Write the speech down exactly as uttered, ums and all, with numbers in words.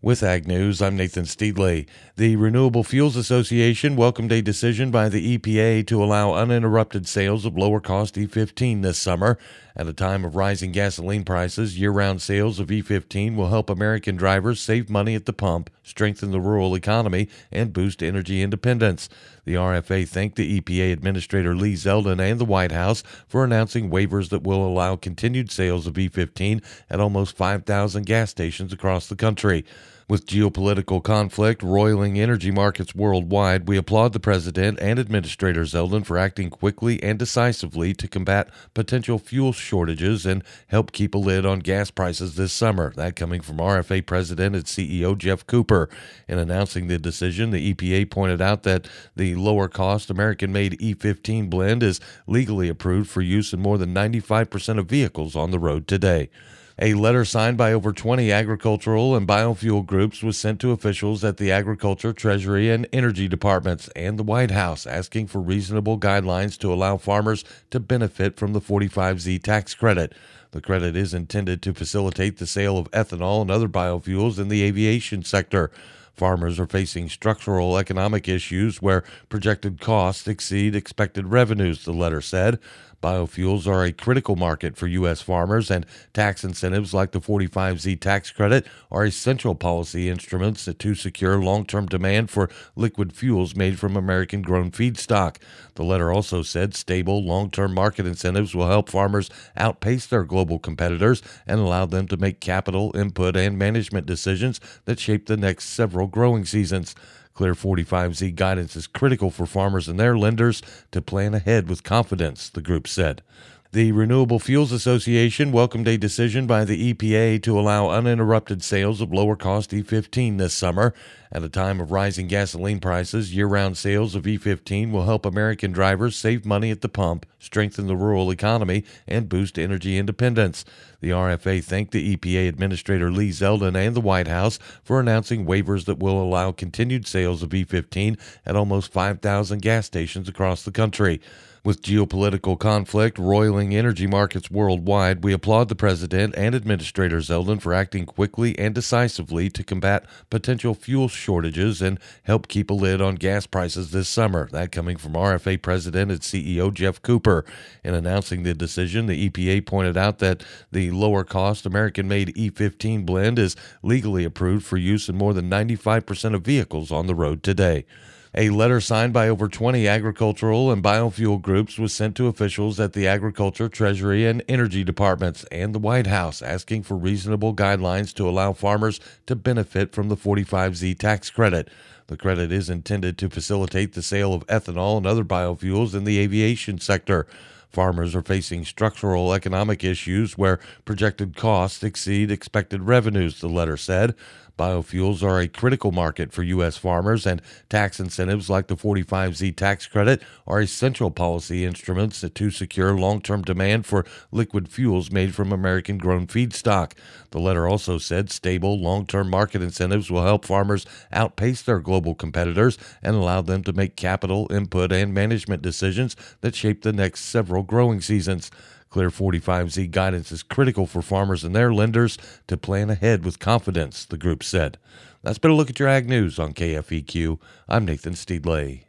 With Ag News, I'm Nathan Steedley. The Renewable Fuels Association welcomed a decision by the E P A to allow uninterrupted sales of lower-cost E fifteen this summer. At a time of rising gasoline prices, year-round sales of E fifteen will help American drivers save money at the pump, strengthen the rural economy, and boost energy independence. The R F A thanked the E P A Administrator Lee Zeldin and the White House for announcing waivers that will allow continued sales of E fifteen at almost five thousand gas stations across the country. With geopolitical conflict roiling energy markets worldwide, we applaud the President and Administrator Zeldin for acting quickly and decisively to combat potential fuel shortages and help keep a lid on gas prices this summer. That coming from R F A President and C E O Jeff Cooper. In announcing the decision, the E P A pointed out that the lower-cost American-made E fifteen blend is legally approved for use in more than ninety-five percent of vehicles on the road today. A letter signed by over twenty agricultural and biofuel groups was sent to officials at the Agriculture, Treasury, and Energy Departments and the White House, asking for reasonable guidelines to allow farmers to benefit from the forty-five Z tax credit. The credit is intended to facilitate the sale of ethanol and other biofuels in the aviation sector. Farmers are facing structural economic issues where projected costs exceed expected revenues, the letter said. Biofuels are a critical market for U S farmers, and tax incentives like the forty-five Z tax credit are essential policy instruments to secure long-term demand for liquid fuels made from American-grown feedstock. The letter also said stable, long-term market incentives will help farmers outpace their global competitors and allow them to make capital, input, and management decisions that shape the next several growing seasons. Clear forty-five Z guidance is critical for farmers and their lenders to plan ahead with confidence, the group said. The Renewable Fuels Association welcomed a decision by the E P A to allow uninterrupted sales of lower-cost E fifteen this summer. At a time of rising gasoline prices, year-round sales of E fifteen will help American drivers save money at the pump, strengthen the rural economy, and boost energy independence. The R F A thanked the E P A Administrator Lee Zeldin and the White House for announcing waivers that will allow continued sales of E fifteen at almost five thousand gas stations across the country. With geopolitical conflict roiling energy markets worldwide, we applaud the President and Administrator Zeldin for acting quickly and decisively to combat potential fuel shortages and help keep a lid on gas prices this summer. That coming from R F A President and C E O Jeff Cooper. In announcing the decision, the E P A pointed out that the lower-cost American-made E fifteen blend is legally approved for use in more than ninety-five percent of vehicles on the road today. A letter signed by over twenty agricultural and biofuel groups was sent to officials at the Agriculture, Treasury, and Energy Departments and the White House, asking for reasonable guidelines to allow farmers to benefit from the forty-five Z tax credit. The credit is intended to facilitate the sale of ethanol and other biofuels in the aviation sector. Farmers are facing structural economic issues where projected costs exceed expected revenues, the letter said. Biofuels are a critical market for U S farmers, and tax incentives like the forty-five Z tax credit are essential policy instruments to secure long-term demand for liquid fuels made from American-grown feedstock. The letter also said stable, long-term market incentives will help farmers outpace their global competitors and allow them to make capital, input, and management decisions that shape the next several growing seasons. Clear forty-five Z guidance is critical for farmers and their lenders to plan ahead with confidence, the group said. That's been a look at your Ag News on K F E Q. I'm Nathan Steedley.